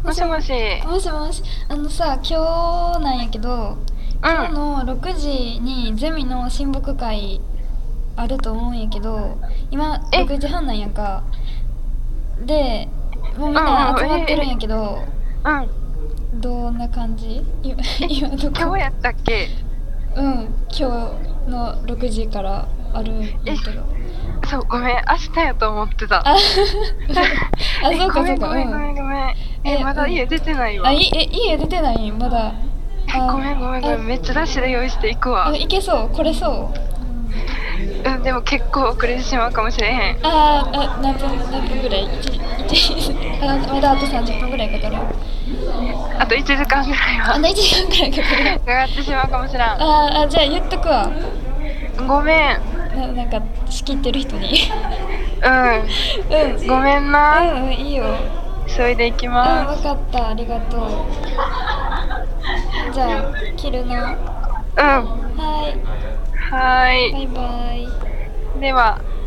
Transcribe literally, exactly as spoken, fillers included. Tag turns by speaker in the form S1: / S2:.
S1: もしもし。
S2: もしもし、あのさ、今日なんやけど、今日
S1: うん。
S2: のろくじにゼミの親睦会あると思うんやけど、今
S1: え、
S2: ろくじはんなんやんか。で、もうみん
S1: うんうん、
S2: な集まってるん
S1: え、
S2: やけど、
S1: うん。
S2: どんな感じ？今、
S1: え、
S2: 今どこ？
S1: 今日やったっけ？
S2: うん、今日のろくじからあるんや
S1: え、
S2: けど。
S1: そう、ごめん、明日やと思ってた。
S2: あ、嘘。あ、
S1: え、ごめん、
S2: そうかそうか、
S1: ごめん、ごめん、
S2: うん。
S1: ごめん。え、
S2: え、
S1: まだ
S2: うん。
S1: 家出てない
S2: あ、
S1: わ。
S2: い、え、家出てないまだ。
S1: え、ご
S2: あ、
S1: めん、ごめん、ご
S2: あ、
S1: めん。めっちゃダッシュで用意していく
S2: あ、
S1: わ。
S2: いけそう、これそう。
S1: うん、でも結構遅れてしまうかもしれへん。
S2: あーあ、何分、何分ぐらい？いち、いち、あ、まだあとさんじゅっぷんぐらいかかる。
S1: あといちじかんぐらいは
S2: あといちじかんぐらいかかる。
S1: かかってしまうかもしらん。
S2: あーあ、じゃあ言っとくわ。
S1: ごめん。
S2: な、なんか、仕切ってる人に。うん。
S1: うん。ごめんな。
S2: うんうん、いいよ。
S1: 急いでいき
S2: うん、わ
S1: ます。
S2: かった。ありがとう。じゃあ、切るな。
S1: うん。
S2: は
S1: は
S2: ーい。バイ
S1: ー
S2: バイ。
S1: い。では。